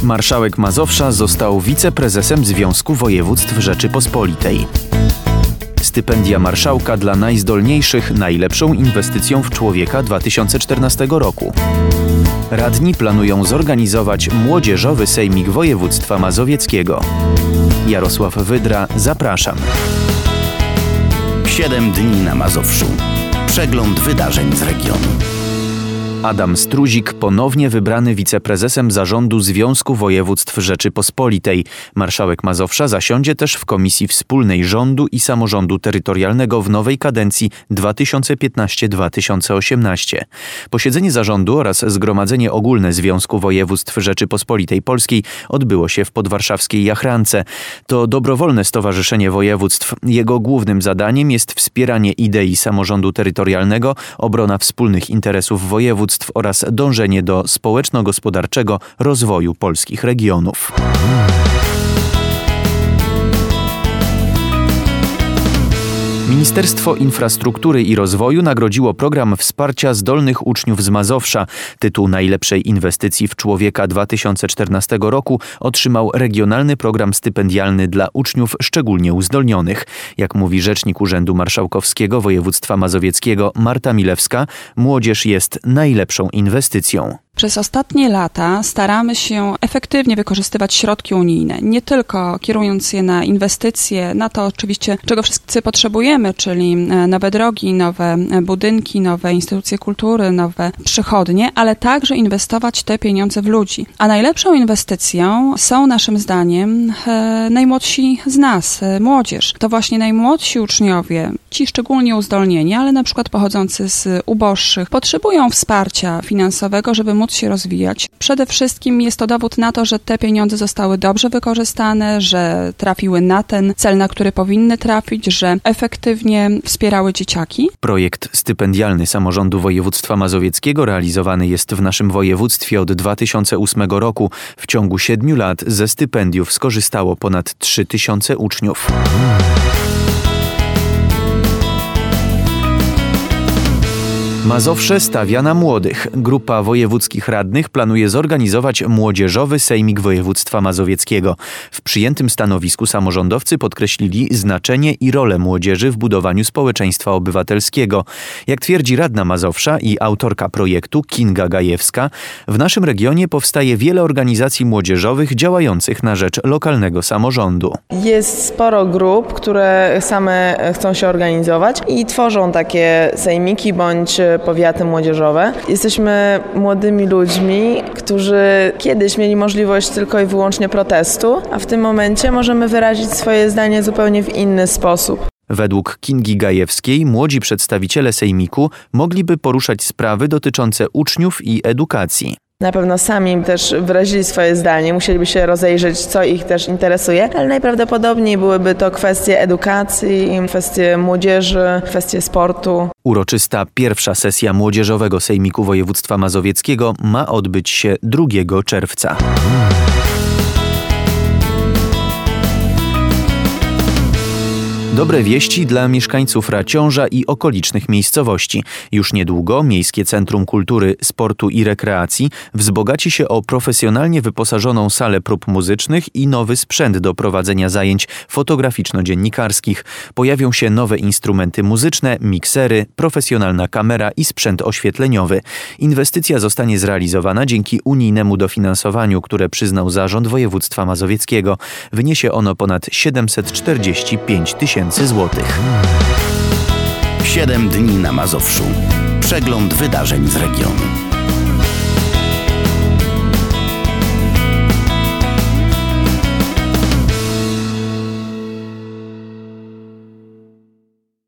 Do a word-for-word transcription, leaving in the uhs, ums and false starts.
Marszałek Mazowsza został wiceprezesem Związku Województw Rzeczypospolitej. Stypendia marszałka dla najzdolniejszych najlepszą inwestycją w człowieka dwa tysiące czternastego roku. Radni planują zorganizować młodzieżowy sejmik województwa mazowieckiego. Jarosław Wydra, zapraszam. Siedem dni na Mazowszu. Przegląd wydarzeń z regionu. Adam Struzik ponownie wybrany wiceprezesem Zarządu Związku Województw Rzeczypospolitej. Marszałek Mazowsza zasiądzie też w Komisji Wspólnej Rządu i Samorządu Terytorialnego w nowej kadencji dwa tysiące piętnastego do dwa tysiące osiemnastego. Posiedzenie zarządu oraz Zgromadzenie Ogólne Związku Województw Rzeczypospolitej Polskiej odbyło się w podwarszawskiej Jachrance. To dobrowolne stowarzyszenie województw. Jego głównym zadaniem jest wspieranie idei samorządu terytorialnego, obrona wspólnych interesów województw oraz dążenie do społeczno-gospodarczego rozwoju polskich regionów. Ministerstwo Infrastruktury i Rozwoju nagrodziło program wsparcia zdolnych uczniów z Mazowsza. Tytuł najlepszej inwestycji w człowieka dwa tysiące czternastego roku otrzymał regionalny program stypendialny dla uczniów szczególnie uzdolnionych. Jak mówi rzecznik Urzędu Marszałkowskiego Województwa Mazowieckiego Marta Milewska, młodzież jest najlepszą inwestycją. Przez ostatnie lata staramy się efektywnie wykorzystywać środki unijne, nie tylko kierując je na inwestycje, na to oczywiście, czego wszyscy potrzebujemy, czyli nowe drogi, nowe budynki, nowe instytucje kultury, nowe przychodnie, ale także inwestować te pieniądze w ludzi. A najlepszą inwestycją są naszym zdaniem najmłodsi z nas, młodzież. To właśnie najmłodsi uczniowie, ci szczególnie uzdolnieni, ale na przykład pochodzący z uboższych, potrzebują wsparcia finansowego, żeby móc się rozwijać. Przede wszystkim jest to dowód na to, że te pieniądze zostały dobrze wykorzystane, że trafiły na ten cel, na który powinny trafić, że efektywnie wspierały dzieciaki. Projekt stypendialny Samorządu Województwa Mazowieckiego realizowany jest w naszym województwie od dwa tysiące ósmego roku. W ciągu siedmiu lat ze stypendiów skorzystało ponad trzy tysiące uczniów. Mazowsze stawia na młodych. Grupa wojewódzkich radnych planuje zorganizować młodzieżowy sejmik województwa mazowieckiego. W przyjętym stanowisku samorządowcy podkreślili znaczenie i rolę młodzieży w budowaniu społeczeństwa obywatelskiego. Jak twierdzi radna Mazowsza i autorka projektu Kinga Gajewska, w naszym regionie powstaje wiele organizacji młodzieżowych działających na rzecz lokalnego samorządu. Jest sporo grup, które same chcą się organizować i tworzą takie sejmiki bądź powiaty młodzieżowe. Jesteśmy młodymi ludźmi, którzy kiedyś mieli możliwość tylko i wyłącznie protestu, a w tym momencie możemy wyrazić swoje zdanie zupełnie w inny sposób. Według Kingi Gajewskiej młodzi przedstawiciele sejmiku mogliby poruszać sprawy dotyczące uczniów i edukacji. Na pewno sami też wyrazili swoje zdanie, musieliby się rozejrzeć, co ich też interesuje, ale najprawdopodobniej byłyby to kwestie edukacji, kwestie młodzieży, kwestie sportu. Uroczysta pierwsza sesja Młodzieżowego Sejmiku Województwa Mazowieckiego ma odbyć się drugiego czerwca. Dobre wieści dla mieszkańców Raciąża i okolicznych miejscowości. Już niedługo Miejskie Centrum Kultury, Sportu i Rekreacji wzbogaci się o profesjonalnie wyposażoną salę prób muzycznych i nowy sprzęt do prowadzenia zajęć fotograficzno-dziennikarskich. Pojawią się nowe instrumenty muzyczne, miksery, profesjonalna kamera i sprzęt oświetleniowy. Inwestycja zostanie zrealizowana dzięki unijnemu dofinansowaniu, które przyznał Zarząd Województwa Mazowieckiego. Wyniesie ono ponad siedemset czterdzieści pięć tysięcy złotych. Siedem dni na Mazowszu. Przegląd wydarzeń z regionu.